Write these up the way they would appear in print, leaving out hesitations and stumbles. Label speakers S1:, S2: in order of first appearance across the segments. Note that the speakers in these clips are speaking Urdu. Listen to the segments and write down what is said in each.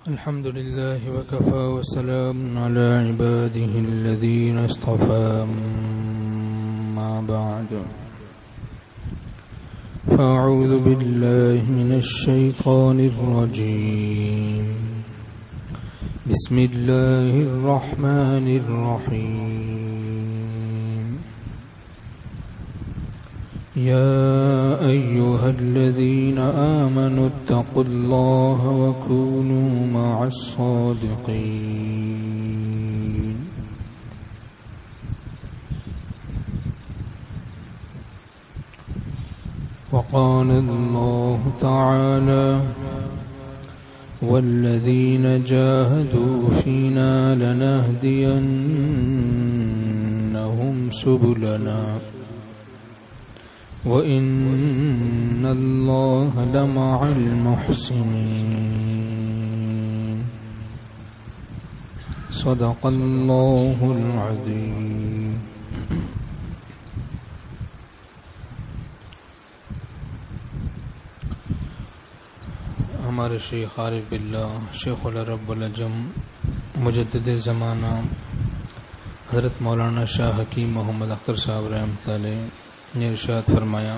S1: الحمد لله وكفى وسلام على عباده الذين اصطفى ما بعد فأعوذ بالله من الشيطان الرجيم بسم الله الرحمن الرحيم يا أيها الذين آمنوا اتقوا الله وكونوا مع الصادقين وقال الله تعالى والذين جاهدوا فينا لنهدينهم سبلنا وَإِنَّ اللَّهَ لَمَعَ الْمُحْسِنِينَ صدق اللہ العظیم. ہمارے شیخ عارف باللہ شیخ العرب العجم مجدد زمانہ حضرت مولانا شاہ حکیم محمد اختر صاحب رحمۃ اللہ علیہ نے ارشاد فرمایا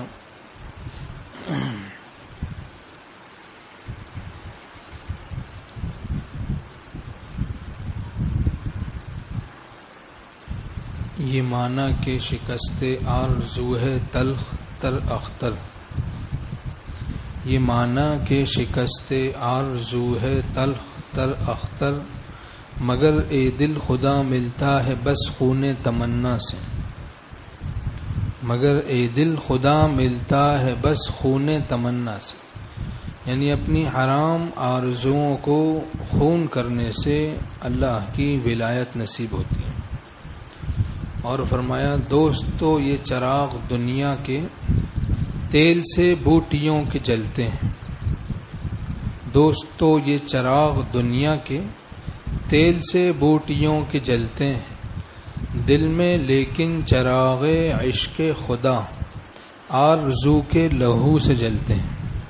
S1: یہ معنی کہ شکست آرزو ہے تلخ تر اختر، یہ معنی کہ شکست آرزو ہے تلخ تر اختر، مگر اے دل خدا ملتا ہے بس خون تمنا سے، مگر اے دل خدا ملتا ہے بس خون تمنا سے، یعنی اپنی حرام آرزوؤں کو خون کرنے سے اللہ کی ولایت نصیب ہوتی ہے. اور فرمایا دوستو یہ چراغ دنیا کے تیل سے بوٹیوں کے جلتے ہیں، دوستو یہ چراغ دنیا کے تیل سے بوٹیوں کے جلتے ہیں، دل میں لیکن چراغ عشق خدا آرزو کے لہو سے جلتے ہیں.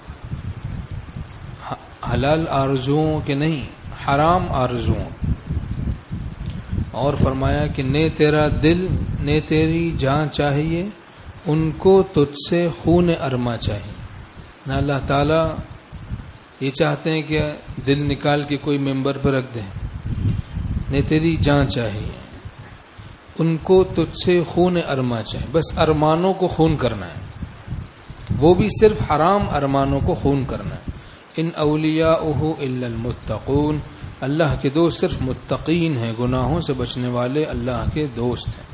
S1: حلال آرزوؤں کے نہیں، حرام آرزوؤں. اور فرمایا کہ نے تیرا دل نے تیری جان چاہیے، ان کو تجھ سے خون ارما چاہیے. نہ اللہ تعالی یہ چاہتے ہیں کہ دل نکال کے کوئی ممبر پر رکھ دیں، نے تیری جان چاہیے، ان کو تجھ سے خون ارما چاہیے. بس ارمانوں کو خون کرنا ہے، وہ بھی صرف حرام ارمانوں کو خون کرنا ہے. ان اولیاءہ الا المتقون، اللہ کے دوست صرف متقین ہیں، گناہوں سے بچنے والے اللہ کے دوست ہیں،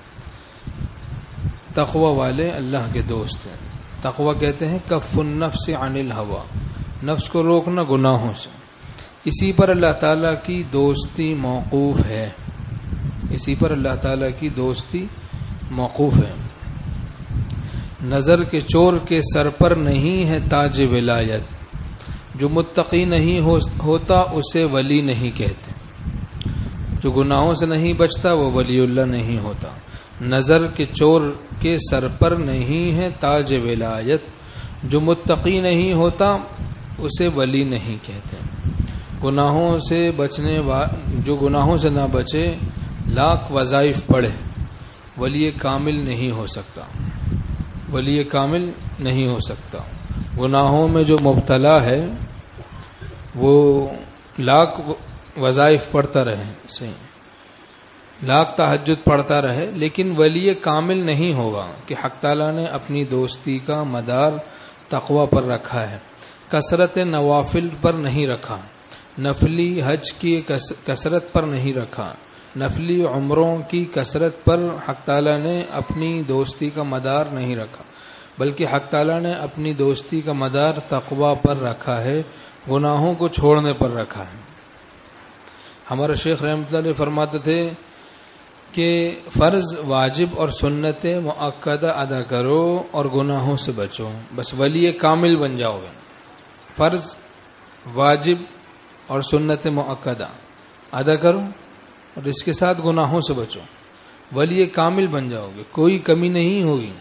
S1: تقوی والے اللہ کے دوست ہیں. تقوی کہتے ہیں کف النفس عن الہوى، نفس کو روکنا گناہوں سے. اسی پر اللہ تعالی کی دوستی موقوف ہے، اسی پر اللہ تعالی کی دوستی موقوف ہے. نظر کے چور کے سر پر نہیں ہے تاج ولایت، جو متقی نہیں ہوتا اسے ولی نہیں کہتے، جو گناہوں سے نہیں بچتا وہ ولی اللہ نہیں ہوتا. نظر کے چور کے سر پر نہیں ہے تاج ولایت، جو متقی نہیں ہوتا اسے ولی نہیں کہتے. گناہوں سے بچنے جو گناہوں سے نہ بچے لاکھ وظائف پڑھے ولی کامل نہیں ہو سکتا، ولی کامل نہیں ہو سکتا. گناہوں میں جو مبتلا ہے وہ لاکھ وظائف پڑھتا رہے، صحیح لاکھ تہجد پڑھتا رہے، لیکن ولی کامل نہیں ہوگا کہ حق تعالیٰ نے اپنی دوستی کا مدار تقوی پر رکھا ہے، کثرت نوافل پر نہیں رکھا، نفلی حج کی کثرت پر نہیں رکھا، نفلی عمروں کی کثرت پر حق تعالیٰ نے اپنی دوستی کا مدار نہیں رکھا، بلکہ حق تعالیٰ نے اپنی دوستی کا مدار تقوی پر رکھا ہے، گناہوں کو چھوڑنے پر رکھا ہے. ہمارا شیخ رحمۃ اللہ علیہ فرماتے تھے کہ فرض واجب اور سنت مؤکدہ ادا کرو اور گناہوں سے بچو، بس ولی کامل بن جاؤ گے. فرض واجب اور سنت مؤکدہ ادا کرو اور اس کے ساتھ گناہوں سے بچو، ولی کامل بن جاؤ گے، کوئی کمی نہیں ہوگی.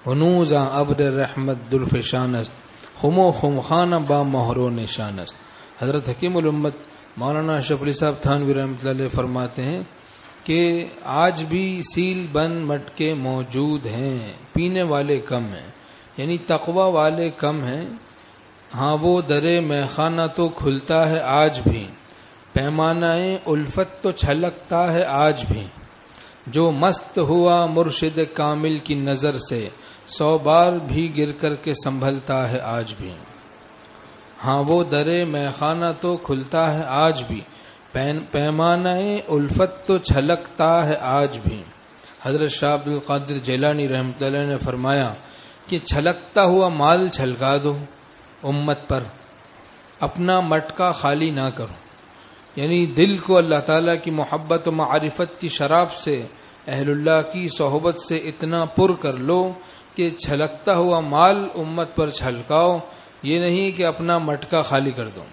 S1: ہنوزاں ابر رحمت درفشان است، خمو خم خانہ با مہر و نشان است. حضرت حکیم الامت مولانا اشرف علی صاحب تھانوی رحمۃ اللہ علیہ فرماتے ہیں کہ آج بھی سیل بند مٹکے موجود ہیں، پینے والے کم ہیں، یعنی تقوی والے کم ہیں. ہاں وہ درے میخانہ تو کھلتا ہے آج بھی، پیمانہ الفت تو چھلکتا ہے آج بھی. جو مست ہوا مرشد کامل کی نظر سے، 100 بار بھی گر کر کے سنبھلتا ہے آج بھی. ہاں وہ درے میخانہ تو کھلتا ہے آج بھی، پیمانہ الفت تو چھلکتا ہے آج بھی. حضرت شاہ عبد القادر جیلانی رحمۃ اللہ نے فرمایا کہ چھلکتا ہوا مال چھلکا دو امت پر، اپنا مٹکا خالی نہ کرو. یعنی دل کو اللہ تعالیٰ کی محبت و معرفت کی شراب سے، اہل اللہ کی صحبت سے اتنا پر کر لو کہ چھلکتا ہوا مال امت پر چھلکاؤ، یہ نہیں کہ اپنا مٹکا خالی کر دو.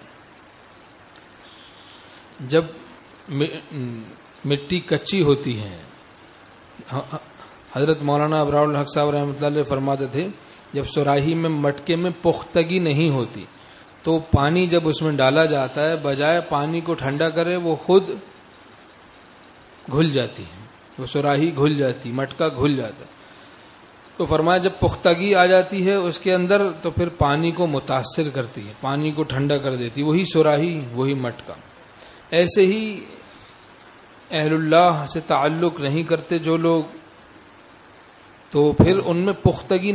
S1: جب مٹی کچی ہوتی ہے، حضرت مولانا ابرار الحق صاحب رحمۃ اللہ علیہ فرماتے تھے جب سراہی میں مٹکے میں پختگی نہیں ہوتی تو پانی جب اس میں ڈالا جاتا ہے، بجائے پانی کو ٹھنڈا کرے وہ خود گھل جاتی ہے، وہ سراہی گھل جاتی، مٹکا گھل جاتا ہے. تو فرمایا جب پختگی آ جاتی ہے اس کے اندر تو پھر پانی کو متاثر کرتی ہے، پانی کو ٹھنڈا کر دیتی، وہی سراہی وہی مٹکا. ایسے ہی اہل اللہ سے تعلق نہیں کرتے جو لوگ، تو پھر ان میں پختگی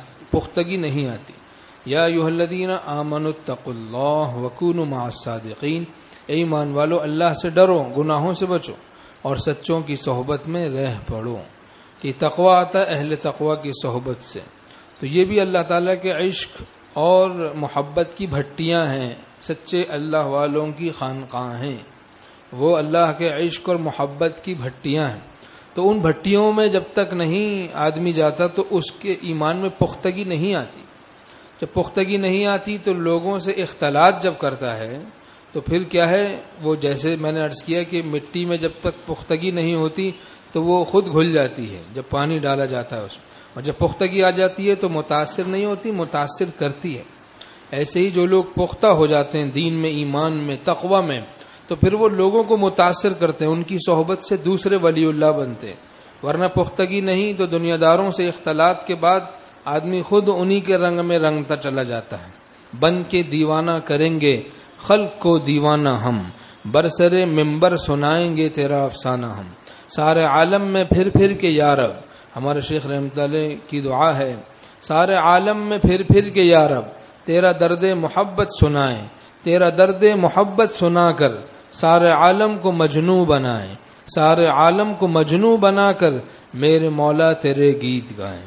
S1: نہیں آتی. یا ایھا الذین آمنوا اتقوا اللہ وکونوا مع الصادقین، اے ایمان والو اللہ سے ڈرو، گناہوں سے بچو اور سچوں کی صحبت میں رہ پڑو. کہ تقوی آتا ہے اہل تقوی کی صحبت سے. تو یہ بھی اللہ تعالیٰ کے عشق اور محبت کی بھٹیاں ہیں، سچے اللہ والوں کی خانقاہ ہیں، وہ اللہ کے عشق اور محبت کی بھٹیاں ہیں. تو ان بھٹیوں میں جب تک نہیں آدمی جاتا تو اس کے ایمان میں پختگی نہیں آتی. جب پختگی نہیں آتی تو لوگوں سے اختلاط جب کرتا ہے تو پھر کیا ہے، وہ جیسے میں نے عرض کیا کہ مٹی میں جب تک پختگی نہیں ہوتی تو وہ خود گھل جاتی ہے جب پانی ڈالا جاتا ہے اس میں، اور جب پختگی آ جاتی ہے تو متاثر نہیں ہوتی، متاثر کرتی ہے. ایسے ہی جو لوگ پختہ ہو جاتے ہیں دین میں، ایمان میں، تقوی میں، تو پھر وہ لوگوں کو متاثر کرتے ہیں، ان کی صحبت سے دوسرے ولی اللہ بنتے ہیں. ورنہ پختگی نہیں تو دنیا داروں سے اختلاط کے بعد آدمی خود انہی کے رنگ میں رنگتا چلا جاتا ہے. بن کے دیوانہ کریں گے خلق کو دیوانہ ہم، برسرے ممبر سنائیں گے تیرا افسانہ ہم. سارے عالم میں پھر پھر کے یا رب، ہمارے شیخ رحمۃ اللہ کی دعا ہے، سارے عالم میں پھر پھر کے یا رب تیرا درد محبت سنائیں، تیرا درد محبت سنا کر سارے عالم کو مجنوں بنائیں، سارے عالم کو مجنوں بنا کر میرے مولا تیرے گیت گائیں.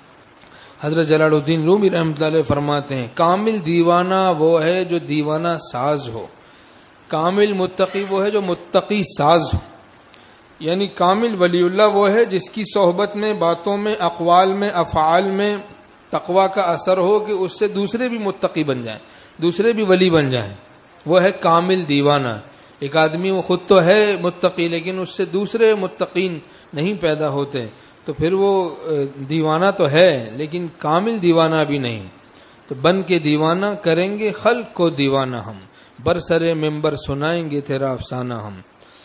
S1: حضرت جلال الدین رومی رحمۃ اللہ علیہ فرماتے ہیں کامل دیوانہ وہ ہے جو دیوانہ ساز ہو، کامل متقی وہ ہے جو متقی ساز ہو. یعنی کامل ولی اللہ وہ ہے جس کی صحبت میں، باتوں میں، اقوال میں، افعال میں تقوی کا اثر ہو کہ اس سے دوسرے بھی متقی بن جائیں، دوسرے بھی ولی بن جائیں. وہ ہے کامل دیوانہ. ایک آدمی وہ خود تو ہے متقی لیکن اس سے دوسرے متقین نہیں پیدا ہوتے تو پھر وہ دیوانہ تو ہے لیکن کامل دیوانہ بھی نہیں. تو بن کے دیوانہ کریں گے خلق کو دیوانہ ہم، برسرے ممبر سنائیں گے تیرا افسانہ ہم.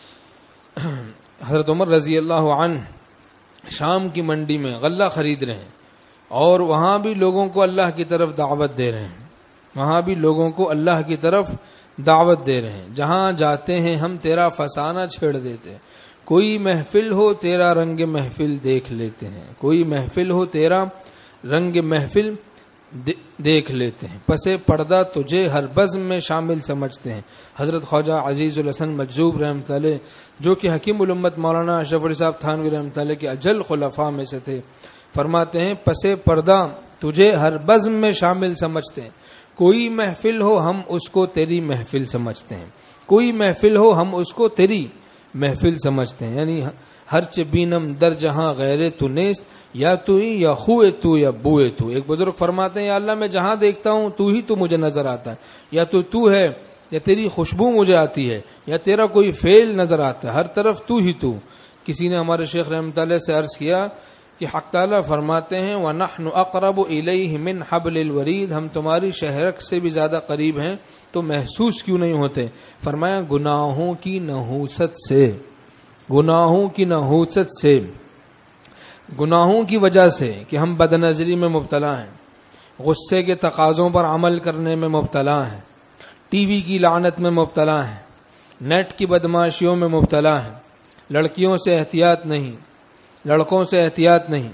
S1: حضرت عمر رضی اللہ عنہ شام کی منڈی میں غلہ خرید رہے ہیں اور وہاں بھی لوگوں کو اللہ کی طرف دعوت دے رہے ہیں، وہاں بھی لوگوں کو اللہ کی طرف دعوت دے رہے ہیں. جہاں جاتے ہیں ہم تیرا فسانہ چھیڑ دیتے ہیں، کوئی محفل ہو تیرا رنگ محفل دیکھ لیتے ہیں، کوئی محفل ہو تیرا رنگ محفل دیکھ لیتے ہیں. پس پردہ تجھے ہر بزم میں شامل سمجھتے ہیں. حضرت خواجہ عزیز الحسن مجذوب رحمۃ اللہ علیہ جو کہ حکیم الامت مولانا اشرف علی صاحب تھانوی رحمۃ اللہ کے اجل خلفاء میں سے تھے، فرماتے ہیں پس پردہ تجھے ہر بزم میں شامل سمجھتے ہیں، کوئی محفل ہو ہم اس کو تیری محفل سمجھتے ہیں، کوئی محفل ہو ہم اس کو تیری محفل سمجھتے ہیں. یعنی ہر چبینم در جہاں غیر تو نیست، یا تو ہی یا خوئے تو یا بوئے تو. ایک بزرگ فرماتے ہیں یا اللہ میں جہاں دیکھتا ہوں تو ہی تو مجھے نظر آتا ہے، یا تو ہے یا تیری خوشبو مجھے آتی ہے یا تیرا کوئی فعل نظر آتا ہے، ہر طرف تو ہی تو. کسی نے ہمارے شیخ رحمۃ اللہ سے عرض کیا کہ حق تعالیٰ فرماتے ہیں وَنَحْنُ أَقْرَبُ إِلَيْهِ مِنْ حَبْلِ الْوَرِيدِ، ہم تمہاری شہرک سے بھی زیادہ قریب ہیں تو محسوس کیوں نہیں ہوتے؟ فرمایا گناہوں کی نحوست سے، گناہوں کی نحوست سے، گناہوں کی وجہ سے کہ ہم بد نظری میں مبتلا ہیں، غصے کے تقاضوں پر عمل کرنے میں مبتلا ہیں، ٹی وی کی لعنت میں مبتلا ہیں، نیٹ کی بدماشیوں میں مبتلا ہیں، لڑکیوں سے احتیاط نہیں، لڑکوں سے احتیاط نہیں،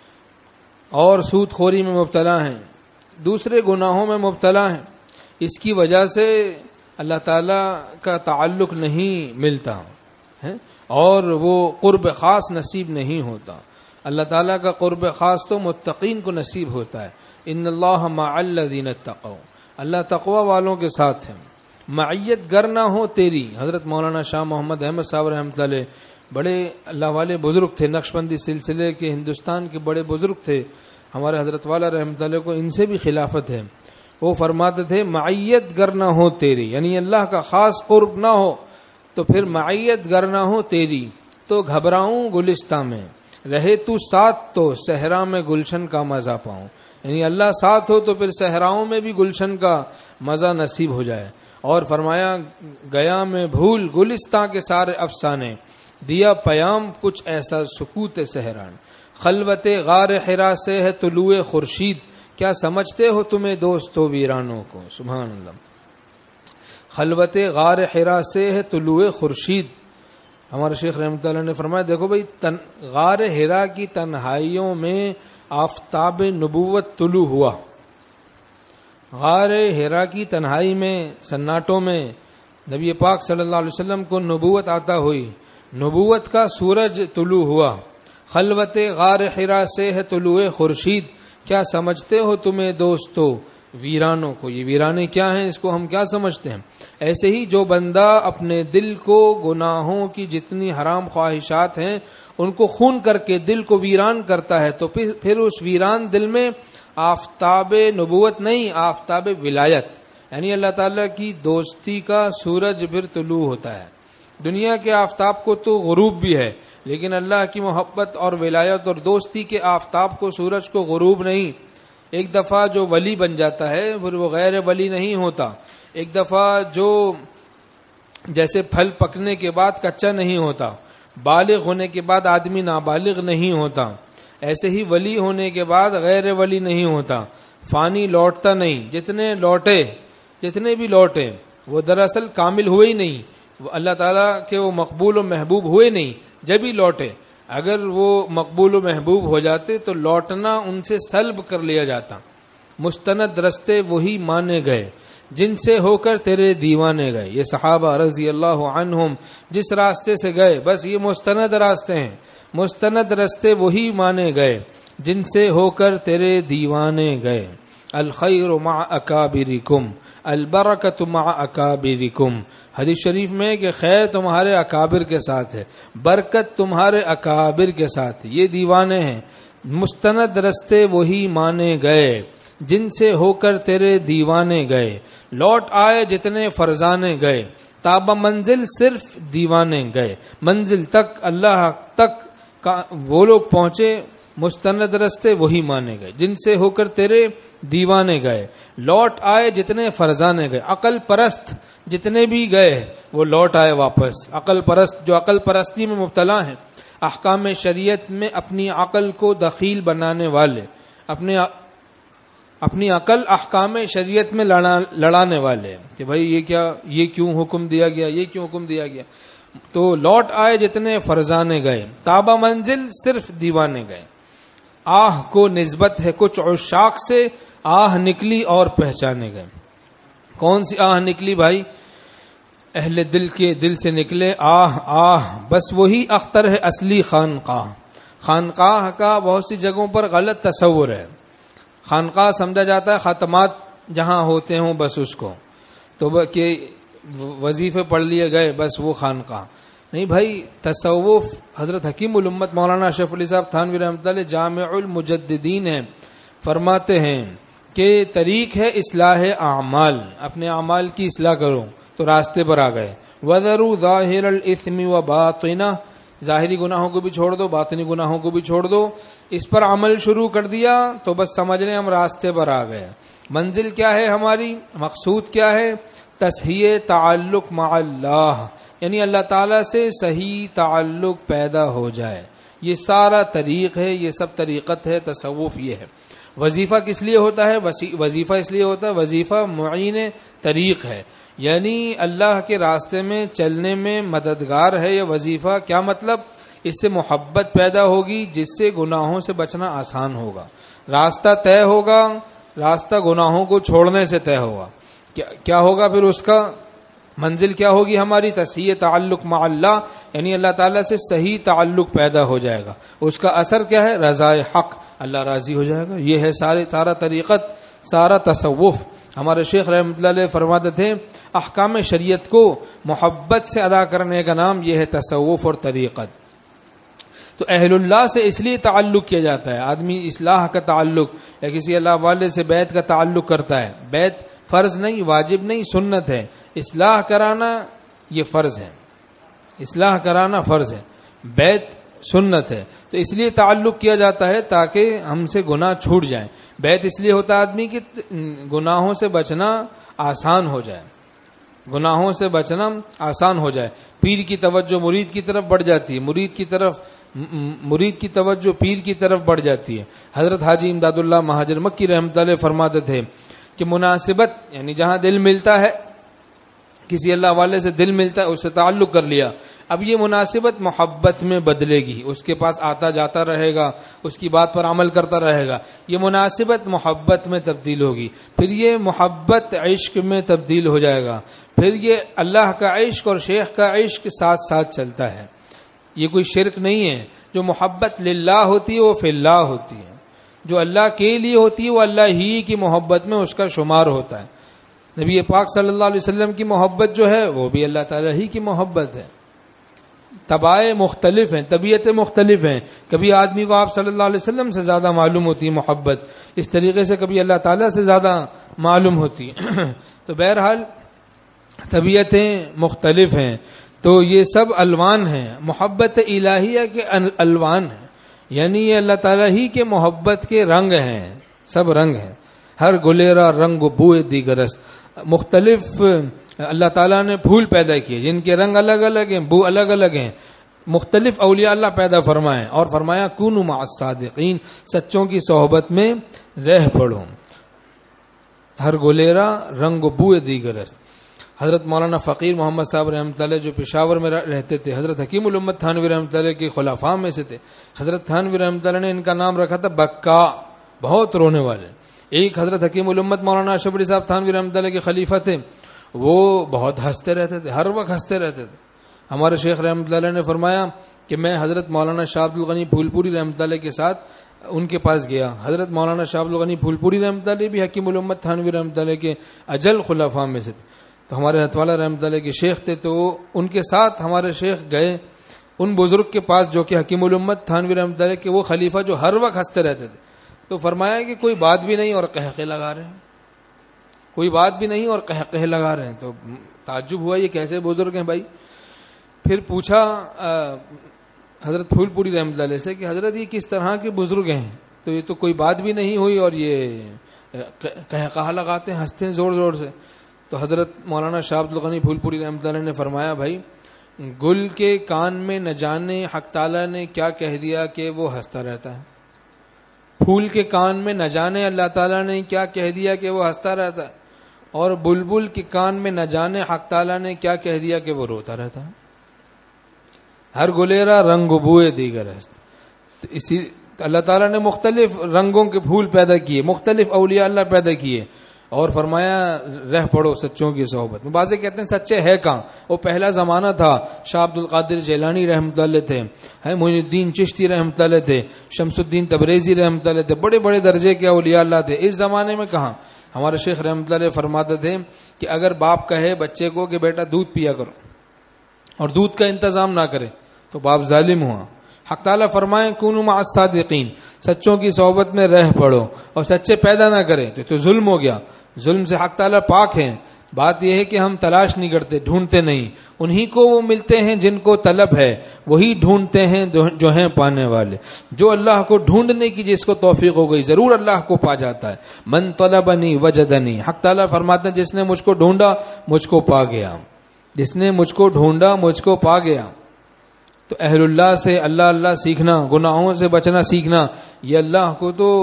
S1: اور سود خوری میں مبتلا ہیں، دوسرے گناہوں میں مبتلا ہیں، اس کی وجہ سے اللہ تعالیٰ کا تعلق نہیں ملتا ہے اور وہ قرب خاص نصیب نہیں ہوتا۔ اللہ تعالیٰ کا قرب خاص تو متقین کو نصیب ہوتا ہے۔ ان اللہ مع الذین اتقوا، اللہ تقوی والوں کے ساتھ ہے۔ معیت گر نہ ہو تیری، حضرت مولانا شاہ محمد احمد صاحب رحمۃ اللہ بڑے اللہ والے بزرگ تھے، نقشبندی سلسلے کے ہندوستان کے بڑے بزرگ تھے، ہمارے حضرت والا رحمۃ اللہ کو ان سے بھی خلافت ہے۔ وہ فرماتے تھے معیت گر نہ ہو تیری، یعنی اللہ کا خاص قرب نہ ہو تو پھر معیت گر نہ ہو تیری تو گھبراؤں گلستاں میں، رہے تو ساتھ تو صحرا میں گلشن کا مزہ پاؤں، یعنی اللہ ساتھ ہو تو پھر صحراؤں میں بھی گلشن کا مزہ نصیب ہو جائے۔ اور فرمایا گیا میں بھول گلستاں کے سارے افسانے، دیا پیام کچھ ایسا سکوت صحران، خلوت غار حرا سے ہے طلوع خورشید، کیا سمجھتے ہو تمہیں دوستو ویرانوں کو، سبحان اللہ، خلوت غار حرا سے ہے طلوع خورشید۔ ہمارے شیخ رحمۃ اللہ نے فرمایا دیکھو بھائی غار حرا کی تنہائیوں میں آفتاب نبوت طلوع ہوا، غار حرا کی تنہائی میں سناٹوں میں نبی پاک صلی اللہ علیہ وسلم کو نبوت عطا ہوئی، نبوت کا سورج طلوع ہوا، خلوت غار حرا سے ہے طلوع خورشید، کیا سمجھتے ہو تمہیں دوستو ویرانوں کو۔ یہ ویرانے کیا ہیں، اس کو ہم کیا سمجھتے ہیں؟ ایسے ہی جو بندہ اپنے دل کو گناہوں کی جتنی حرام خواہشات ہیں ان کو خون کر کے دل کو ویران کرتا ہے تو پھر اس ویران دل میں آفتاب نبوت نہیں، آفتاب ولایت، یعنی اللہ تعالیٰ کی دوستی کا سورج پھر طلوع ہوتا ہے۔ دنیا کے آفتاب کو تو غروب بھی ہے، لیکن اللہ کی محبت اور ولایت اور دوستی کے آفتاب کو، سورج کو غروب نہیں۔ ایک دفعہ جو ولی بن جاتا ہے پھر وہ غیر ولی نہیں ہوتا، ایک دفعہ جو جیسے پھل پکنے کے بعد کچا نہیں ہوتا، بالغ ہونے کے بعد آدمی نابالغ نہیں ہوتا، ایسے ہی ولی ہونے کے بعد غیر ولی نہیں ہوتا، فانی لوٹتا نہیں، جتنے بھی لوٹے وہ دراصل کامل ہوئے ہی نہیں، وہ اللہ تعالیٰ کے وہ مقبول و محبوب ہوئے نہیں، جب ہی لوٹے، اگر وہ مقبول و محبوب ہو جاتے تو لوٹنا ان سے سلب کر لیا جاتا۔ مستند رستے وہی مانے گئے جن سے ہو کر تیرے دیوانے گئے، یہ صحابہ رضی اللہ عنہم جس راستے سے گئے بس یہ مستند راستے ہیں، مستند رستے وہی مانے گئے جن سے ہو کر تیرے دیوانے گئے۔ الخیر مع اکابرکم البرکۃ مع اکابرکم، حدیث شریف میں کہ خیر تمہارے اکابر کے ساتھ ہے، برکت تمہارے اکابر کے ساتھ ہے، یہ دیوانے ہیں۔ مستند رستے وہی مانے گئے جن سے ہو کر تیرے دیوانے گئے، لوٹ آئے جتنے فرزانے گئے، تابہ منزل صرف دیوانے گئے، منزل تک اللہ تک وہ لوگ پہنچے، مستند رستے وہی مانے گئے جن سے ہو کر تیرے دیوانے گئے، لوٹ آئے جتنے فرزانے گئے، عقل پرست جتنے بھی گئے وہ لوٹ آئے واپس، عقل پرست جو عقل پرستی میں مبتلا ہیں، احکام شریعت میں اپنی عقل کو دخیل بنانے والے، اپنی عقل احکام شریعت میں لڑانے والے کہ بھائی یہ کیوں حکم دیا گیا، یہ کیوں حکم دیا گیا، تو لوٹ آئے جتنے فرزانے گئے، تابہ منزل صرف دیوانے گئے۔ آہ کو نسبت ہے کچھ عشاق سے، آہ نکلی اور پہچانے گئے۔ کون سی آہ نکلی بھائی؟ اہل دل کے دل سے نکلے آہ آہ، بس وہی اختر ہے اصلی خانقاہ۔ خانقاہ کا بہت سی جگہوں پر غلط تصور ہے، خانقاہ سمجھا جاتا ہے خاتمات جہاں ہوتے ہوں بس اس کو، تو کہ وظیفے پڑھ لیے گئے بس وہ خانقاہ نہیں بھائی۔ تصوف حضرت حکیم الامت مولانا اشرف علی صاحب تھانوی رحمۃ اللہ جامع المجددین ہیں، فرماتے ہیں کہ طریق ہے اصلاح اعمال، اپنے اعمال کی اصلاح کرو تو راستے پر آ گئے۔ وَذَرُوا ظَاهِرَ الْإِثْمِ وَبَاطِنَهُ، ظاہری گناہوں کو بھی چھوڑ دو، باطنی گناہوں کو بھی چھوڑ دو. اس پر عمل شروع کر دیا تو بس سمجھ لیں ہم راستے پر آ گئے. منزل کیا ہے ہماری، مقصود کیا ہے؟ تصحیح تعلق مع اللہ، یعنی اللہ تعالیٰ سے صحیح تعلق پیدا ہو جائے. یہ سارا طریق ہے، یہ سب طریقت ہے، تصوف یہ ہے. وظیفہ کس لیے ہوتا ہے؟ وظیفہ اس لیے ہوتا ہے، وظیفہ معین طریق ہے، یعنی اللہ کے راستے میں چلنے میں مددگار ہے یہ وظیفہ. کیا مطلب؟ اس سے محبت پیدا ہوگی جس سے گناہوں سے بچنا آسان ہوگا، راستہ طے ہوگا، راستہ گناہوں کو چھوڑنے سے طے ہوگا. کیا ہوگا پھر اس کا منزل کیا ہوگی ہماری؟ تصحیح تعلق مع اللہ، یعنی اللہ تعالیٰ سے صحیح تعلق پیدا ہو جائے گا. اس کا اثر کیا ہے؟ رضا حق، اللہ راضی ہو جائے گا. یہ ہے سارا طریقت، سارا تصوف. ہمارے شیخ رحمۃ اللہ علیہ فرماتے تھے احکام شریعت کو محبت سے ادا کرنے کا نام یہ ہے تصوف اور طریقت. تو اہل اللہ سے اس لیے تعلق کیا جاتا ہے. آدمی اصلاح کا تعلق یا کسی اللہ والے سے بیعت کا تعلق کرتا ہے. بیعت فرض نہیں، واجب نہیں، سنت ہے. اصلاح کرانا یہ فرض ہے، اصلاح کرانا فرض ہے، بیعت سنت ہے. تو اس لیے تعلق کیا جاتا ہے تاکہ ہم سے گناہ چھوٹ جائیں. بیعت اس لیے ہوتا ہے آدمی کی گناہوں سے بچنا آسان ہو جائے، گناہوں سے بچنا آسان ہو جائے. پیر کی توجہ مرید کی طرف بڑھ جاتی ہے، مرید کی توجہ پیر کی طرف بڑھ جاتی ہے. حضرت حاجی امداد اللہ مہاجر مکی رحمۃ اللہ فرماتے تھے کہ مناسبت، یعنی جہاں دل ملتا ہے، کسی اللہ والے سے دل ملتا ہے، اس سے تعلق کر لیا. اب یہ مناسبت محبت میں بدلے گی، اس کے پاس آتا جاتا رہے گا، اس کی بات پر عمل کرتا رہے گا. یہ مناسبت محبت میں تبدیل ہوگی، پھر یہ محبت عشق میں تبدیل ہو جائے گا، پھر یہ اللہ کا عشق اور شیخ کا عشق ساتھ ساتھ چلتا ہے. یہ کوئی شرک نہیں ہے. جو محبت للہ ہوتی ہے وہ فی اللہ ہوتی ہے، جو اللہ کے لیے ہوتی ہے وہ اللہ ہی کی محبت میں اس کا شمار ہوتا ہے. نبی پاک صلی اللہ علیہ وسلم کی محبت جو ہے وہ بھی اللہ تعالیٰ ہی کی محبت ہے. طبائع مختلف ہیں، طبیعتیں مختلف ہیں. کبھی آدمی کو آپ صلی اللہ علیہ وسلم سے زیادہ معلوم ہوتی ہے محبت، اس طریقے سے کبھی اللہ تعالیٰ سے زیادہ معلوم ہوتی ہے. تو بہرحال طبیعتیں مختلف ہیں، تو یہ سب الوان ہیں. محبت الہیہ کے الوان ہیں، یعنی یہ اللہ تعالیٰ ہی کے محبت کے رنگ ہیں، سب رنگ ہیں. ہر گلیرا رنگ و بوئے دیگرست. مختلف اللہ تعالیٰ نے پھول پیدا کیے جن کے رنگ الگ الگ ہیں، بو الگ الگ ہیں. مختلف اولیاء اللہ پیدا فرمائے اور فرمایا کونوا مع الصادقین، سچوں کی صحبت میں رہ پڑو. ہر گلیرا رنگ و بوئے دیگرست. حضرت مولانا فقیر محمد صاحب رحمۃ اللہ جو پشاور میں رہتے تھے، حضرت حکیم الامت تھانوی رحمۃ اللہ کے خلفاء میں سے تھے. حضرت تھانوی رحمۃ اللہ نے ان کا نام رکھا تھا بکا، بہت رونے والے. ایک حضرت حکیم الامت مولانا اشرف علی صاحب تھانوی رحمۃ اللہ کے خلیفہ تھے، وہ بہت ہنستے رہتے تھے، ہر وقت ہنستے رہتے تھے. ہمارے شیخ رحمۃ اللہ نے فرمایا کہ میں حضرت مولانا شاہ عبد الغنی پھول پوری رحمۃ اللہ کے ساتھ ان کے پاس گیا. حضرت مولانا شاہ عبد الغنی پھول پوری رحمۃ اللہ بھی حکیم الامت تھانوی رحمۃ اللہ کے اجل خلفاء میں سے تھے. تو ہمارے حضرت والا رحمۃ اللہ کے شیخ تھے، تو ان کے ساتھ ہمارے شیخ گئے ان بزرگ کے پاس جو کہ حکیم الامت تھانوی رحمۃ اللہ کے وہ خلیفہ جو ہر وقت ہنستے رہتے تھے. تو فرمایا کہ کوئی بات بھی نہیں اور قہقہے لگا رہے ہیں، کوئی بات بھی نہیں اور قہقہے لگا رہے ہیں. تو تعجب ہوا یہ کیسے بزرگ ہیں بھائی. پھر پوچھا حضرت پھول پوری رحمۃ اللہ سے کہ حضرت یہ کس طرح کے بزرگ ہیں، تو یہ تو کوئی بات بھی نہیں ہوئی اور یہ قہقہا لگاتے ہیں، ہنستے ہیں زور زور سے. تو حضرت مولانا شاہ عبد الغنی پھول پوری رحمۃ اللہ نے فرمایا بھائی گل کے کان میں نہ جانے حق تعالیٰ نے کیا کہہ دیا کہ وہ ہنستا رہتا ہے، پھول کے کان میں نہ جانے اللہ تعالیٰ نے کیا کہہ دیا کہ وہ ہنستا رہتا ہے، اور بلبل کے کان میں نہ جانے حق تعالیٰ نے کیا کہہ دیا کہ وہ روتا رہتا ہے. ہر گلیرا رنگ و بوئے دیگر است. اسی اللہ تعالیٰ نے مختلف رنگوں کے پھول پیدا کیے، مختلف اولیاء اللہ پیدا کیے اور فرمایا رہ پڑو سچوں کی صحبت میں. بعضے کہتے ہیں سچے ہے کہاں، وہ پہلا زمانہ تھا. شاہ عبد القادر جیلانی رحمۃ اللہ تھے، معین الدین چشتی رحمۃ اللہ تھے، شمس الدین تبریزی رحمۃ اللہ تھے، بڑے بڑے درجے کے اولیاء اللہ تھے. اس زمانے میں کہاں. ہمارے شیخ رحمۃ اللہ فرماتے تھے کہ اگر باپ کہے بچے کو کہ بیٹا دودھ پیا کرو اور دودھ کا انتظام نہ کرے تو باپ ظالم ہوا. حق تعالیٰ فرمائیں کونوا مع الصادقین، سچوں کی صحبت میں رہ پڑو، اور سچے پیدا نہ کرے تو ظلم ہو گیا. ظلم سے حق تعالیٰ پاک ہیں. بات یہ ہے کہ ہم تلاش نہیں کرتے، ڈھونڈتے نہیں، انہی کو وہ ملتے ہیں جن کو طلب ہے، وہی ڈھونڈتے ہیں جو ہیں پانے والے۔ جو اللہ کو ڈھونڈنے کی جس کو توفیق ہو گئی ضرور اللہ کو پا جاتا ہے۔ من طلبنی وجدنی، حق تعالیٰ فرماتے ہیں جس نے مجھ کو ڈھونڈا مجھ کو پا گیا، جس نے مجھ کو ڈھونڈا مجھ کو پا گیا۔ تو اہل اللہ سے اللہ اللہ سیکھنا، گناہوں سے بچنا سیکھنا، یہ اللہ کو تو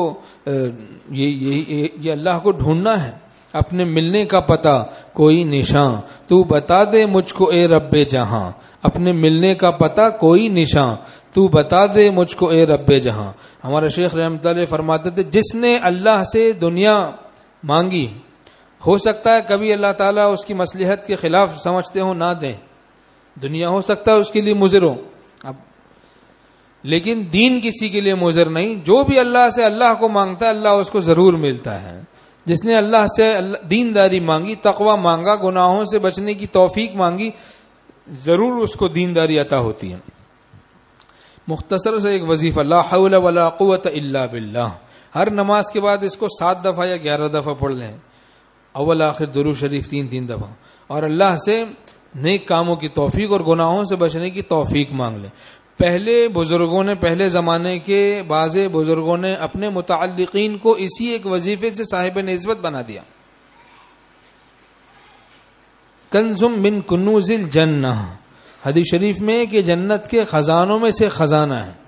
S1: یہ اللہ کو ڈھونڈنا ہے، اپنے ملنے کا پتہ کوئی نشاں، تو بتا دے مجھ کو اے رب جہاں، اپنے ملنے کا پتہ کوئی نشاں، تو بتا دے مجھ کو اے رب جہاں۔ ہمارا شیخ رحمۃ اللہ فرماتے تھے جس نے اللہ سے دنیا مانگی، ہو سکتا ہے کبھی اللہ تعالیٰ اس کی مصلحت کے خلاف سمجھتے ہو نہ دیں، دنیا ہو سکتا ہے اس کے لیے مضر ہو، لیکن دین کسی کے لیے مضر نہیں۔ جو بھی اللہ سے اللہ کو مانگتا ہے اللہ اس کو ضرور ملتا ہے۔ جس نے اللہ سے دینداری مانگی، تقوی مانگا، گناہوں سے بچنے کی توفیق مانگی، ضرور اس کو دینداری عطا ہوتی ہے۔ مختصر سے ایک وظیفہ، لا حول ولا قوت الا باللہ، ہر نماز کے بعد اس کو 7 دفعہ یا 11 دفعہ پڑھ لیں، اول آخر درود شریف 3 دفعہ، اور اللہ سے نیک کاموں کی توفیق اور گناہوں سے بچنے کی توفیق مانگ لیں۔ پہلے بزرگوں نے، پہلے زمانے کے بعض بزرگوں نے اپنے متعلقین کو اسی ایک وظیفے سے صاحب نسبت بنا دیا۔ کنز من کنوز الجنہ، حدیث شریف میں کہ جنت کے خزانوں میں سے خزانہ ہے،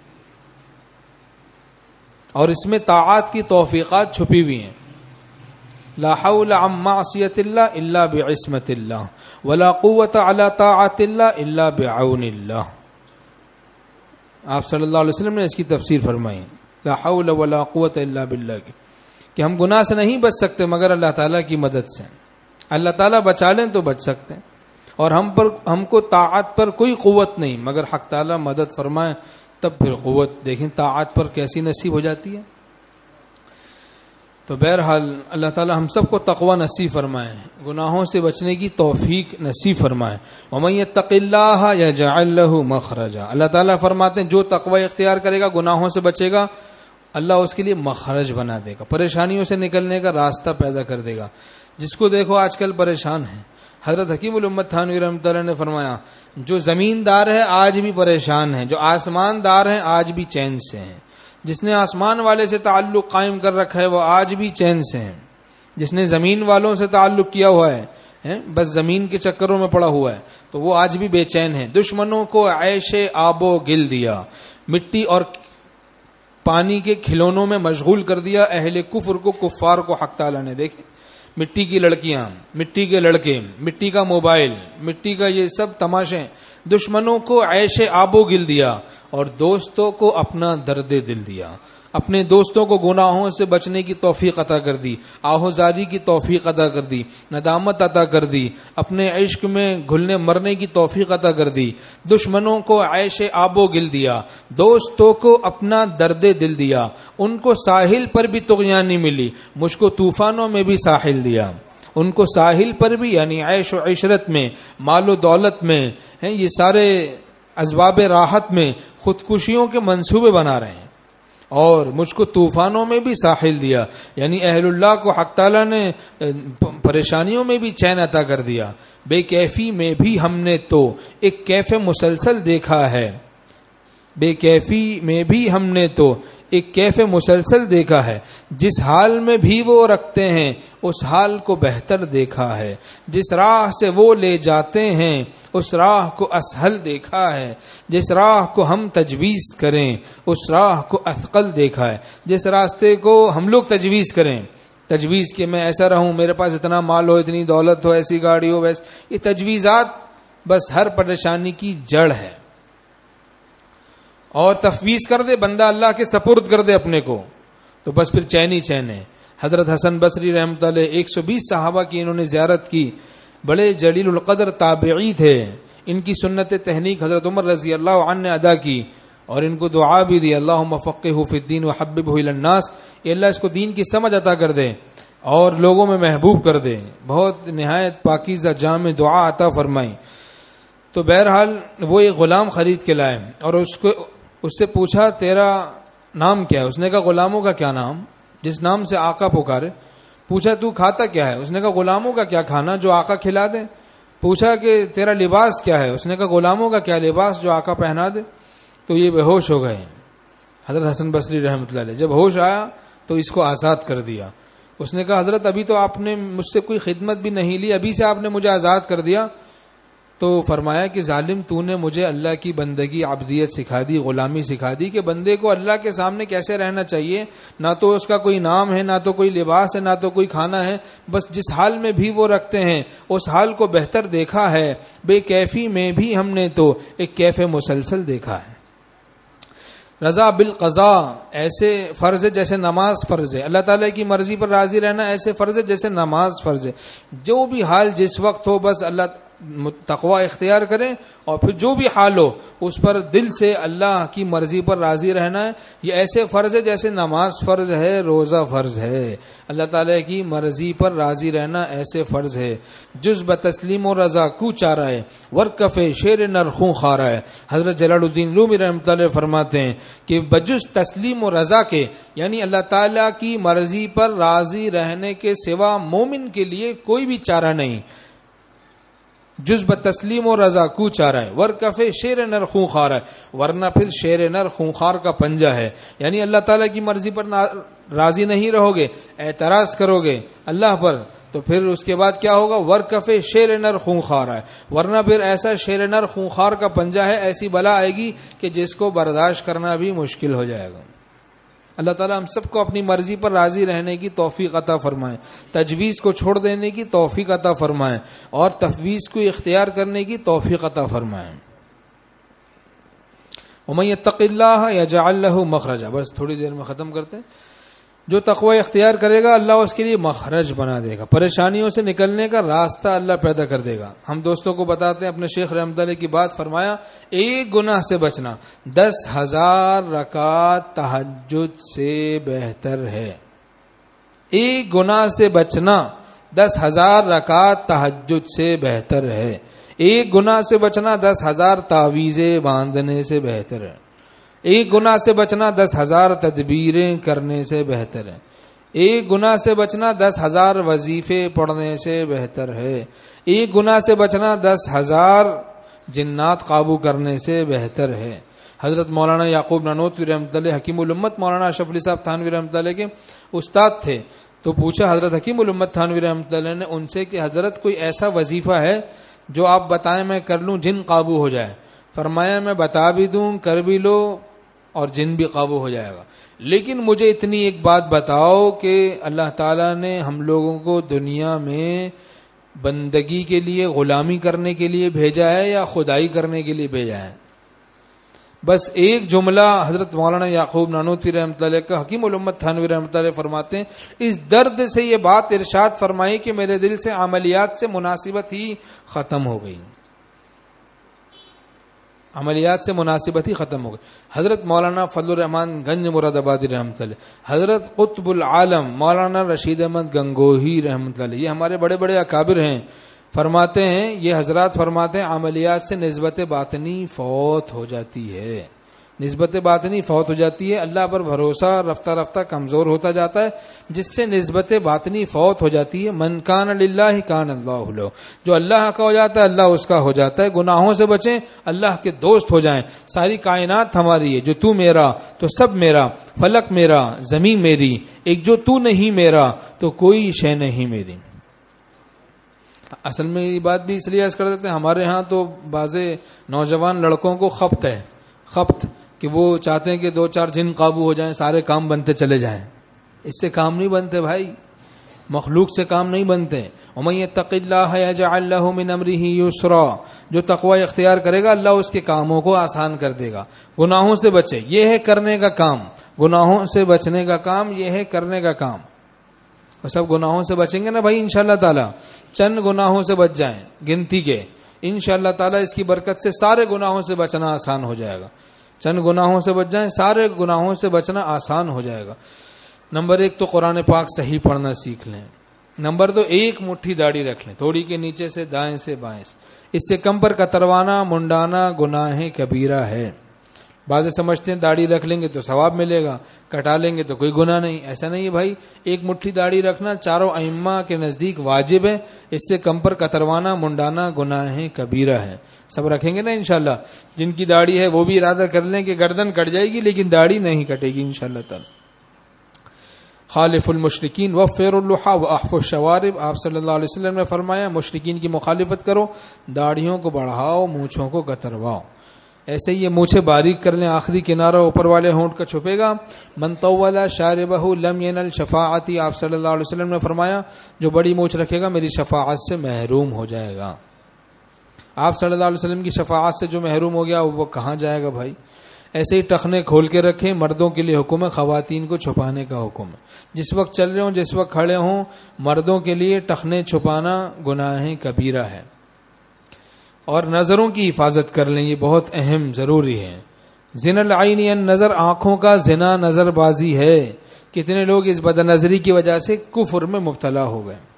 S1: اور اس میں طاعات کی توفیقات چھپی ہوئی ہیں۔ لا حول عن معصیت اللہ الا بعصمت اللہ، ولا قوت علی طاعت اللہ الا بعون اللہ۔ آپ صلی اللہ علیہ وسلم نے اس کی تفسیر فرمائی، لا حول ولا قوت الا باللہ، کہ ہم گناہ سے نہیں بچ سکتے مگر اللہ تعالیٰ کی مدد سے، اللہ تعالیٰ بچا لیں تو بچ سکتے ہیں، اور ہم کو طاعت پر کوئی قوت نہیں مگر حق تعالیٰ مدد فرمائے تب پھر قوت۔ دیکھیں طاعت پر کیسی نصیب ہو جاتی ہے۔ تو بہرحال اللہ تعالی ہم سب کو تقوی نصیب فرمائے، گناہوں سے بچنے کی توفیق نصیب فرمائے۔ ومن یتق اللہ یجعل له مخرجا، اللہ تعالیٰ فرماتے ہیں جو تقوی اختیار کرے گا، گناہوں سے بچے گا، اللہ اس کے لیے مخرج بنا دے گا، پریشانیوں سے نکلنے کا راستہ پیدا کر دے گا۔ جس کو دیکھو آج کل پریشان ہے۔ حضرت حکیم الامت تھانوی رحمۃ اللہ نے فرمایا جو زمیندار ہے آج بھی پریشان ہے، جو آسمان دار ہیں آج بھی چین سے ہیں۔ جس نے آسمان والے سے تعلق قائم کر رکھا ہے وہ آج بھی چین سے ہیں، جس نے زمین والوں سے تعلق کیا ہوا ہے بس زمین کے چکروں میں پڑا ہوا ہے تو وہ آج بھی بے چین ہے۔ دشمنوں کو عیش آب و گل دیا، مٹی اور پانی کے کھلونوں میں مشغول کر دیا اہل کفر کو، کفار کو حق تعالیٰ نے۔ دیکھیں مٹی کی لڑکیاں، مٹی کے لڑکے، مٹی کا موبائل، مٹی کا یہ سب تماشے، دشمنوں کو عیش آب و گل دیا اور دوستوں کو اپنا درد دل دیا۔ اپنے دوستوں کو گناہوں سے بچنے کی توفیق عطا کر دی، آہوزاری کی توفیق عطا کر دی، ندامت عطا کر دی، اپنے عشق میں گھلنے مرنے کی توفیق عطا کر دی۔ دشمنوں کو عیش آب و گل دیا، دوستوں کو اپنا درد دل دیا۔ ان کو ساحل پر بھی طغیانی ملی، مجھ کو طوفانوں میں بھی ساحل دیا۔ ان کو ساحل پر بھی یعنی عیش و عشرت میں، مال و دولت میں، یہ سارے اسباب راحت میں خودکشیوں کے منصوبے بنا رہے ہیں، اور مجھ کو طوفانوں میں بھی ساحل دیا، یعنی اہل اللہ کو حق تعالیٰ نے پریشانیوں میں بھی چین عطا کر دیا۔ بے کیفی میں بھی ہم نے تو ایک کیف مسلسل دیکھا ہے، بے کیفی میں بھی ہم نے تو ایک کیف مسلسل دیکھا ہے، جس حال میں بھی وہ رکھتے ہیں اس حال کو بہتر دیکھا ہے، جس راہ سے وہ لے جاتے ہیں اس راہ کو اسہل دیکھا ہے، جس راہ کو ہم تجویز کریں اس راہ کو اثقل دیکھا ہے۔ جس راستے کو ہم لوگ تجویز کریں، تجویز کہ میں ایسا رہوں، میرے پاس اتنا مال ہو، اتنی دولت ہو، ایسی گاڑی ہو، ویسے، یہ تجویزات بس ہر پریشانی کی جڑ ہے۔ اور تفویض کر دے بندہ، اللہ کے سپرد کر دے اپنے کو، تو بس پھر چین ہی چین ہے۔ حضرت حسن بصری رحمۃ اللہ 120 صحابہ کی انہوں نے زیارت کی، بڑے جلیل القدر تابعی تھے، ان کی سنت تحنیک حضرت عمر رضی اللہ عنہ نے ادا کی، اور ان کو دعا بھی دی، اللہم فقہہ فی الدین وحببہ الی الناس، کہ اللہ اس کو دین کی سمجھ عطا کر دے اور لوگوں میں محبوب کر دے۔ بہت نہایت پاکیزہ جامع دعا عطا فرمائی۔ تو بہرحال وہ ایک غلام خرید کے لائے اور اس سے پوچھا تیرا نام کیا ہے؟ اس نے کہا غلاموں کا کیا نام، جس نام سے آقا پکارے۔ پوچھا تو کھاتا کیا ہے؟ اس نے کہا غلاموں کا کیا کھانا جو آقا کھلا دے. پوچھا کہ تیرا لباس کیا ہے؟ اس نے کہا غلاموں کا کیا لباس جو آقا پہنا دے. تو یہ بے ہوش ہو گئے. حضرت حسن بصری رحمۃ اللہ علیہ جب ہوش آیا تو اس کو آزاد کر دیا. اس نے کہا حضرت ابھی تو آپ نے مجھ سے کوئی خدمت بھی نہیں لی, ابھی سے آپ نے مجھے آزاد کر دیا. تو فرمایا کہ ظالم تو نے مجھے اللہ کی بندگی عبدیت سکھا دی, غلامی سکھا دی کہ بندے کو اللہ کے سامنے کیسے رہنا چاہیے. نہ تو اس کا کوئی نام ہے, نہ تو کوئی لباس ہے, نہ تو کوئی کھانا ہے, بس جس حال میں بھی وہ رکھتے ہیں اس حال کو بہتر دیکھا ہے. بے کیفی میں بھی ہم نے تو ایک کیف مسلسل دیکھا ہے. رضا بالقضاء ایسے فرض ہے جیسے نماز فرض ہے. اللہ تعالیٰ کی مرضی پر راضی رہنا ایسے فرض ہے جیسے نماز فرض ہے. جو بھی حال جس وقت ہو بس اللہ تقوی اختیار کریں, اور پھر جو بھی حال ہو اس پر دل سے اللہ کی مرضی پر راضی رہنا ہے. یہ ایسے فرض ہے جیسے نماز فرض ہے, روزہ فرض ہے. اللہ تعالیٰ کی مرضی پر راضی رہنا ایسے فرض ہے. جز بتسلیم و رضا کو چارہ ہے, ورکف شیر نرخوں خارا ہے. حضرت جلال الدین رومی رحمۃ اللہ فرماتے ہیں کہ بجز تسلیم و رضا کے, یعنی اللہ تعالیٰ کی مرضی پر راضی رہنے کے سوا مومن کے لیے کوئی بھی چارہ نہیں. جز بتسلیم و رضا کو چارہ ہے, ورکف شیر نر خونخوار ہے, ورنہ پھر شیر نر خونخوار کا پنجہ ہے. یعنی اللہ تعالیٰ کی مرضی پر راضی نہیں رہو گے, اعتراض کرو گے اللہ پر, تو پھر اس کے بعد کیا ہوگا؟ ورکف شیر نر خونخوار ہے, ورنہ پھر ایسا شیر نر خونخوار کا پنجہ ہے, ایسی بلا آئے گی کہ جس کو برداشت کرنا بھی مشکل ہو جائے گا. اللہ تعالیٰ ہم سب کو اپنی مرضی پر راضی رہنے کی توفیق عطا فرمائے, تجویز کو چھوڑ دینے کی توفیق عطا فرمائے, اور تفویض کو اختیار کرنے کی توفیق عطا فرمائے. ومن یتق اللہ یجعل لہ مخرجا. بس تھوڑی دیر میں ختم کرتے ہیں. جو تقوی اختیار کرے گا اللہ اس کے لیے مخرج بنا دے گا, پریشانیوں سے نکلنے کا راستہ اللہ پیدا کر دے گا. ہم دوستوں کو بتاتے ہیں اپنے شیخ رحمۃ اللہ کی بات, فرمایا ایک گناہ سے بچنا 10,000 رکعت تہجد سے بہتر ہے. ایک گناہ سے بچنا 10,000 رکعت تہجد سے بہتر ہے. ایک گناہ سے بچنا 10,000 تعویذیں باندھنے سے بہتر ہے. ایک گناہ سے بچنا 10,000 تدبیریں کرنے سے بہتر ہے. ایک گناہ سے بچنا 10,000 وظیفے پڑھنے سے بہتر ہے. ایک گناہ سے بچنا 10,000 جنات قابو کرنے سے بہتر ہے. حضرت مولانا یعقوب نانوتوی رحمۃ اللہ, حکیم الامت مولانا اشرف علی صاحب تھانوی رحمۃ اللہ کے استاد تھے. تو پوچھا حضرت حکیم الامت تھانوی رحمۃ اللہ نے ان سے کہ حضرت کوئی ایسا وظیفہ ہے جو آپ بتائیں میں کر لوں جن قابو ہو جائے؟ فرمایا میں بتا بھی دوں, کر بھی لو, اور جن بھی قابو ہو جائے گا, لیکن مجھے اتنی ایک بات بتاؤ کہ اللہ تعالیٰ نے ہم لوگوں کو دنیا میں بندگی کے لیے, غلامی کرنے کے لیے بھیجا ہے یا خدائی کرنے کے لیے بھیجا ہے؟ بس ایک جملہ حضرت مولانا یعقوب نانوتوی رحمۃ اللہ کا, حکیم الامت تھانوی رحمۃ اللہ فرماتے ہیں اس درد سے یہ بات ارشاد فرمائی کہ میرے دل سے عملیات سے مناسبت ہی ختم ہو گئی. عملیات سے مناسبت ہی ختم ہو گئی. حضرت مولانا فضل الرحمان گنج مراد آبادی رحمۃ اللہ, حضرت قطب العالم مولانا رشید احمد گنگوہی رحمۃ اللہ, یہ ہمارے بڑے بڑے اکابر ہیں, فرماتے ہیں, یہ حضرات فرماتے ہیں عملیات سے نسبت باطنی فوت ہو جاتی ہے. نسبت باطنی فوت ہو جاتی ہے, اللہ پر بھروسہ رفتہ رفتہ کمزور ہوتا جاتا ہے, جس سے نسبت باطنی فوت ہو جاتی ہے. من کان للہ کان اللہ لہ, جو اللہ کا ہو جاتا ہے اللہ اس کا ہو جاتا ہے. گناہوں سے بچیں, اللہ کے دوست ہو جائیں. ساری کائنات ہماری ہے, جو تو میرا تو سب میرا, فلک میرا زمین میری, ایک جو تو نہیں میرا تو کوئی شے نہیں میری. اصل میں یہ بات بھی اس لیے عرض کر دیتے ہیں, ہمارے ہاں تو بعض نوجوان لڑکوں کو خبط ہے, خبط کہ وہ چاہتے ہیں کہ 2-4 جن قابو ہو جائیں, سارے کام بنتے چلے جائیں. اس سے کام نہیں بنتے بھائی, مخلوق سے کام نہیں بنتے. ومن یتق اللہ یجعل لہ من امرہ یسرا, جو تقوی اختیار کرے گا اللہ اس کے کاموں کو آسان کر دے گا. گناہوں سے بچے, یہ ہے کرنے کا کام. گناہوں سے بچنے کا کام یہ ہے کرنے کا کام. اور سب گناہوں سے بچیں گے نا بھائی انشاءاللہ تعالی, چند گناہوں سے بچ جائیں گنتی کے, انشاءاللہ تعالی اس کی برکت سے سارے گناہوں سے بچنا آسان ہو جائے گا. چند گناہوں سے بچ جائیں, سارے گناہوں سے بچنا آسان ہو جائے گا. نمبر 1 تو قرآن پاک صحیح پڑھنا سیکھ لیں. نمبر 2 ایک مٹھی داڑھی رکھ لیں, تھوڑی کے نیچے سے دائیں سے بائیں سے, اس سے کم پر کتروانا منڈانا گناہ کبیرہ ہے. بعض سمجھتے ہیں داڑھی رکھ لیں گے تو ثواب ملے گا، کٹا لیں گے تو کوئی گناہ نہیں. ایسا نہیں ہے بھائی. ایک مٹھی داڑھی رکھنا چاروں ائمہ کے نزدیک واجب ہے. اس سے کم پر کتروانا منڈانا گناہ کبیرہ ہے. سب رکھیں گے نا انشاءاللہ. جن کی داڑھی ہے وہ بھی ارادہ کر لیں کہ گردن کٹ جائے گی لیکن داڑھی نہیں کٹے گی انشاءاللہ تعالی. خالف المشرکین وفر اللحى واحف الشوارب. آپ صلی اللہ علیہ وسلم نے فرمایا مشرکین کی مخالفت کرو، داڑھیوں کو بڑھاؤ، مونچھوں کو کترواؤ. ایسے ہی یہ مونچھیں باریک کر لیں، آخری کنارہ اوپر والے ہونٹ کا چھپے گا. من طول شاربہ لم ینل شفاعتی. آپ صلی اللہ علیہ وسلم نے فرمایا جو بڑی مونچھ رکھے گا میری شفاعت سے محروم ہو جائے گا. آپ صلی اللہ علیہ وسلم کی شفاعت سے جو محروم ہو گیا وہ کہاں جائے گا بھائی. ایسے ہی ٹخنے کھول کے رکھیں. مردوں کے لیے حکم ہے، خواتین کو چھپانے کا حکم ہے. جس وقت چل رہے ہوں جس وقت کھڑے ہوں، مردوں کے لیے ٹخنے چھپانا گناہ کبیرہ ہے. اور نظروں کی حفاظت کر لیں، یہ بہت اہم ضروری ہے. زنا العین النظر، آنکھوں کا زنا نظر بازی ہے. کتنے لوگ اس بد نظری کی وجہ سے کفر میں مبتلا ہو گئے.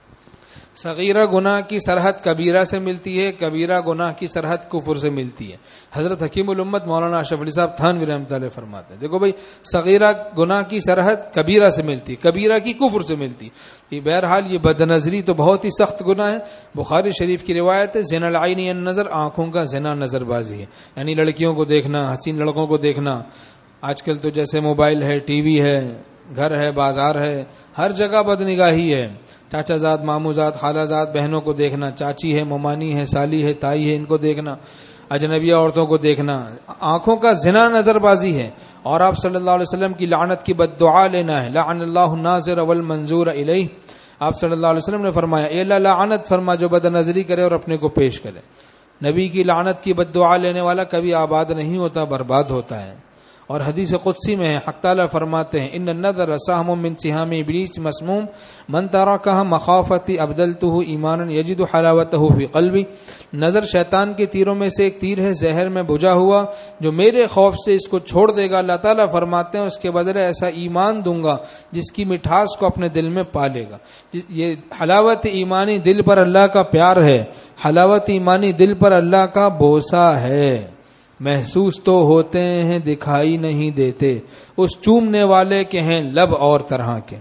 S1: صغیرہ گناہ کی سرحد کبیرہ سے ملتی ہے، کبیرہ گناہ کی سرحد کفر سے ملتی ہے. حضرت حکیم الامت مولانا اشرف علی صاحب تھانوی رحمۃ اللہ فرماتے ہیں دیکھو بھائی، صغیرہ گناہ کی سرحد کبیرہ سے ملتی ہے، کبیرہ کی کفر سے ملتی ہے. بہرحال یہ بد نظری تو بہت ہی سخت گناہ ہے. بخاری شریف کی روایت ہے زنا العین النظر، آنکھوں کا زنا نظر بازی ہے. یعنی لڑکیوں کو دیکھنا، حسین لڑکوں کو دیکھنا. آج کل تو جیسے موبائل ہے، ٹی وی ہے، گھر ہے، بازار ہے، ہر جگہ بد نگاہی ہے. چاچا زاد، مامو زاد، خالہ زاد بہنوں کو دیکھنا، چاچی ہے، ممانی ہے، سالی ہے، تائی ہے، ان کو دیکھنا، اجنبیہ عورتوں کو دیکھنا. آنکھوں کا زنا نظر بازی ہے. اور آپ صلی اللہ علیہ وسلم کی لعنت کی بد دعا لینا ہے. لعن اللہ الناظر والمنظور الیہ. آپ صلی اللہ علیہ وسلم نے فرمایا اے اللہ لعنت فرما جو بد نظری کرے اور اپنے کو پیش کرے. نبی کی لعنت کی بد دعا لینے والا کبھی آباد نہیں ہوتا، برباد ہوتا ہے. اور حدیث قدسی میں ہے، حق تعالیٰ فرماتے ہیں ان النظر سهم من سهام ابلیس مسموم من ترکها مخافتی ابدلته ایمانا یجد حلاوته فی قلبی. نظر شیطان کے تیروں میں سے ایک تیر ہے، زہر میں بجھا ہوا، جو میرے خوف سے اس کو چھوڑ دے گا اللہ تعالیٰ فرماتے ہیں اس کے بدلے ایسا ایمان دوں گا جس کی مٹھاس کو اپنے دل میں پالے گا. یہ حلاوت ایمانی دل پر اللہ کا پیار ہے، حلاوت ایمانی دل پر اللہ کا بوسہ ہے. محسوس تو ہوتے ہیں دکھائی نہیں دیتے، اس چومنے والے کے ہیں لب اور طرح کے.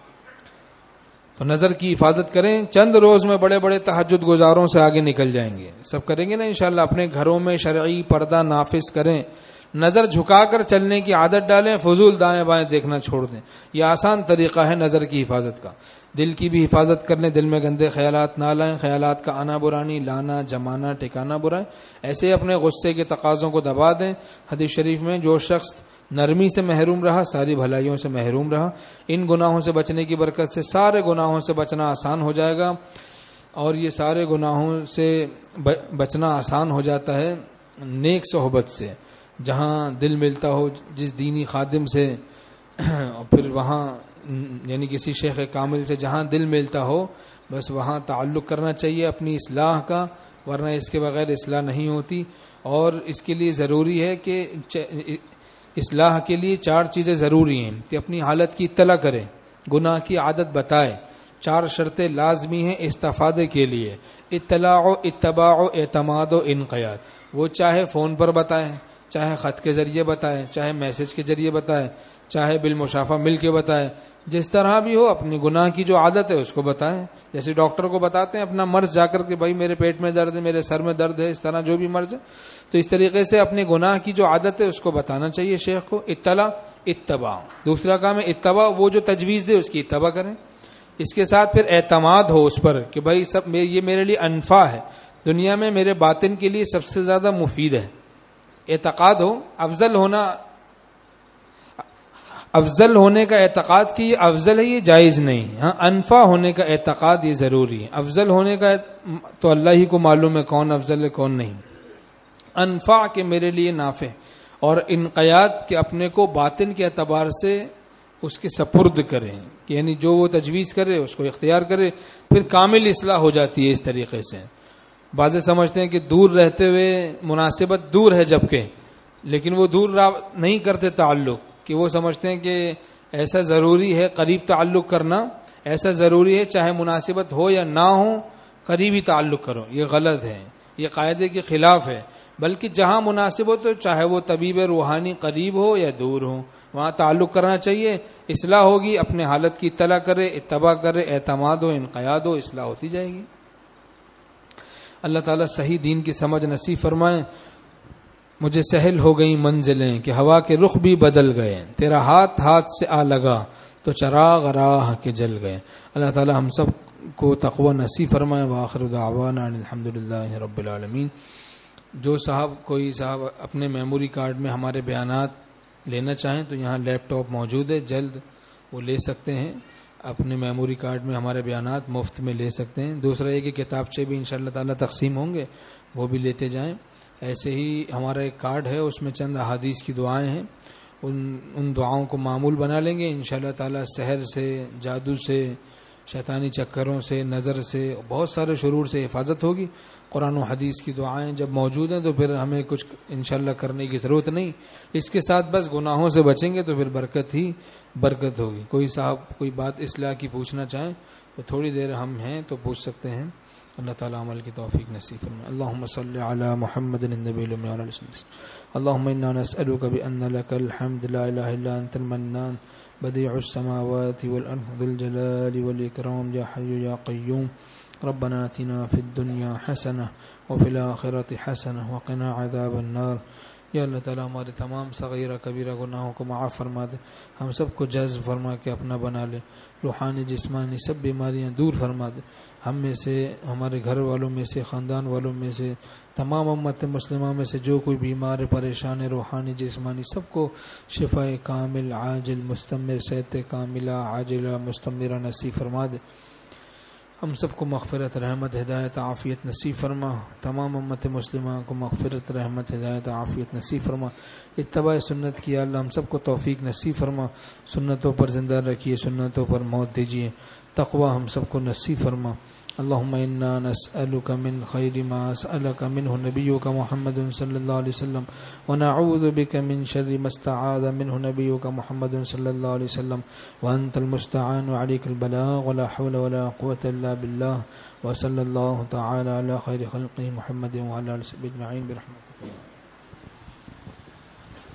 S1: تو نظر کی حفاظت کریں. چند روز میں بڑے بڑے تہجد گزاروں سے آگے نکل جائیں گے. سب کریں گے نا انشاءاللہ. اپنے گھروں میں شرعی پردہ نافذ کریں. نظر جھکا کر چلنے کی عادت ڈالیں، فضول دائیں بائیں دیکھنا چھوڑ دیں. یہ آسان طریقہ ہے نظر کی حفاظت کا. دل کی بھی حفاظت کر لیں، دل میں گندے خیالات نہ لائیں. خیالات کا آنا برانی، لانا جمانا ٹھکانا برائیں. ایسے اپنے غصے کے تقاضوں کو دبا دیں. حدیث شریف میں جو شخص نرمی سے محروم رہا ساری بھلائیوں سے محروم رہا. ان گناہوں سے بچنے کی برکت سے سارے گناہوں سے بچنا آسان ہو جائے گا. اور یہ سارے گناہوں سے بچنا آسان ہو جاتا ہے نیک صحبت سے. جہاں دل ملتا ہو جس دینی خادم سے، پھر وہاں یعنی کسی شیخ کامل سے جہاں دل ملتا ہو بس وہاں تعلق کرنا چاہیے اپنی اصلاح کا، ورنہ اس کے بغیر اصلاح نہیں ہوتی. اور اس کے لیے ضروری ہے کہ اصلاح کے لیے 4 چیزیں ضروری ہیں کہ اپنی حالت کی اطلاع کرے، گناہ کی عادت بتائے. 4 شرطیں لازمی ہیں استفادے کے لیے: اطلاع و اتباع و اعتماد و انقیاد. وہ چاہے فون پر بتائے، چاہے خط کے ذریعے بتائے، چاہے میسج کے ذریعے بتائے، چاہے بالمشافہ مل کے بتائے، جس طرح بھی ہو اپنی گناہ کی جو عادت ہے اس کو بتائیں. جیسے ڈاکٹر کو بتاتے ہیں اپنا مرض جا کر کے بھائی میرے پیٹ میں درد ہے، میرے سر میں درد ہے، اس طرح جو بھی مرض ہے، تو اس طریقے سے اپنے گناہ کی جو عادت ہے اس کو بتانا چاہیے شیخ کو. اطلاع اتباع. دوسرا کام ہے اتباع، وہ جو تجویز دے اس کی اتباع کریں. اس کے ساتھ پھر اعتماد ہو اس پر کہ بھائی سب یہ میرے لیے انفع ہے، دنیا میں میرے باطن کے لیے سب سے زیادہ مفید ہے. اعتقاد ہو. افضل ہونے کا اعتقاد کی یہ افضل ہے، یہ جائز نہیں. ہاں انفع ہونے کا اعتقاد یہ ضروری ہے. افضل ہونے کا تو اللہ ہی کو معلوم ہے کون افضل ہے کون نہیں. انفع کے میرے لیے نافع، اور انقیاد کے اپنے کو باطن کے اعتبار سے اس کے سپرد کریں، یعنی جو وہ تجویز کرے اس کو اختیار کرے، پھر کامل اصلاح ہو جاتی ہے اس طریقے سے. بعضے سمجھتے ہیں کہ دور رہتے ہوئے مناسبت دور ہے جبکہ، لیکن وہ دور نہیں کرتے تعلق، کہ وہ سمجھتے ہیں کہ ایسا ضروری ہے قریب تعلق کرنا، ایسا ضروری ہے چاہے مناسبت ہو یا نہ ہو قریبی تعلق کرو. یہ غلط ہے. یہ قاعدے کے خلاف ہے، بلکہ جہاں مناسب ہو تو چاہے وہ طبیب روحانی قریب ہو یا دور ہو وہاں تعلق کرنا چاہیے. اصلاح ہوگی، اپنے حالت کی اطلاع کرے، اتباع کرے، اعتماد ہو، انقیاد ہو، اصلاح ہوتی جائے گی. اللہ تعالیٰ صحیح دین کی سمجھ نصیب فرمائے. مجھے سہل ہو گئی منزلیں کہ ہوا کے رخ بھی بدل گئے، تیرا ہاتھ ہاتھ سے آ لگا تو چراغ راہ کے جل گئے. اللہ تعالیٰ ہم سب کو تقوی نصیب فرمائے. وآخر دعوانا الحمدللہ رب العالمین. جو کوئی صاحب اپنے میموری کارڈ میں ہمارے بیانات لینا چاہیں تو یہاں لیپ ٹاپ موجود ہے، جلد وہ لے سکتے ہیں. اپنے میموری کارڈ میں ہمارے بیانات مفت میں لے سکتے ہیں. دوسرا یہ کہ کتابچے بھی انشاءاللہ تعالی تقسیم ہوں گے، وہ بھی لیتے جائیں. ایسے ہی ہمارا ایک کارڈ ہے، اس میں چند احادیث کی دعائیں ہیں، ان دعاؤں کو معمول بنا لیں گے. انشاءاللہ تعالی سحر سے، جادو سے، شیطانی چکروں سے، نظر سے، بہت سارے شرور سے حفاظت ہوگی. قرآن و حدیث کی دعائیں جب موجود ہیں تو پھر ہمیں کچھ انشاءاللہ کرنے کی ضرورت نہیں. اس کے ساتھ بس گناہوں سے بچیں گے تو پھر برکت ہی برکت ہوگی. کوئی صاحب کوئی بات اصلاح کی پوچھنا چاہیں تو تھوڑی دیر ہم ہیں تو پوچھ سکتے ہیں. اللہ تعالی عمل کی توفیق نصیب فرمائے. اللهم صل على محمد النبي الأمي وعلى آله وسلم. اللهم إنا نسألك بأن لك الحمد لا إله إلا أنت المنان بديع السماوات والأرض ذو الجلال والإكرام يا حي يا قيوم. ربنا آتنا في الدنيا حسنة وفي الآخرة حسنة وقنا عذاب النار. یا اللہ تعالیٰ ہمارے تمام صغیرہ کبیرہ گناہوں کو معاف فرما دے، ہم سب کو جذب فرما کے اپنا بنا لے، روحانی جسمانی سب بیماریاں دور فرما دے. ہم میں سے، ہمارے گھر والوں میں سے، خاندان والوں میں سے، تمام امت مسلمہ میں سے جو کوئی بیمار پریشان ہے روحانی جسمانی سب کو شفاء کامل عاجل مستمر صحت کاملہ عاجلہ مستمرہ نصیب فرما دے. ہم سب کو مغفرت رحمت ہدایت عافیت نصیب فرما. تمام امت مسلمہ کو مغفرت رحمت ہدایت عافیت نصیب فرما. اتباع سنت کی اللہ ہم سب کو توفیق نصیب فرما. سنتوں پر زندہ رکھیے، سنتوں پر موت دیجیے. تقوی ہم سب کو نصیب فرما. اللهم إنا نسألك من خير ما سألك منه نبيك محمد صلى الله عليه وسلم ونعوذ بك من شر ما استعاذ منه نبيك محمد صلى الله عليه وسلم وأنت المستعان وعليك البلاغ ولا حول ولا قوة إلا بالله. وصلى الله تعالى على خير خلقه محمد وعلى آله وصحبه أجمعين برحمته.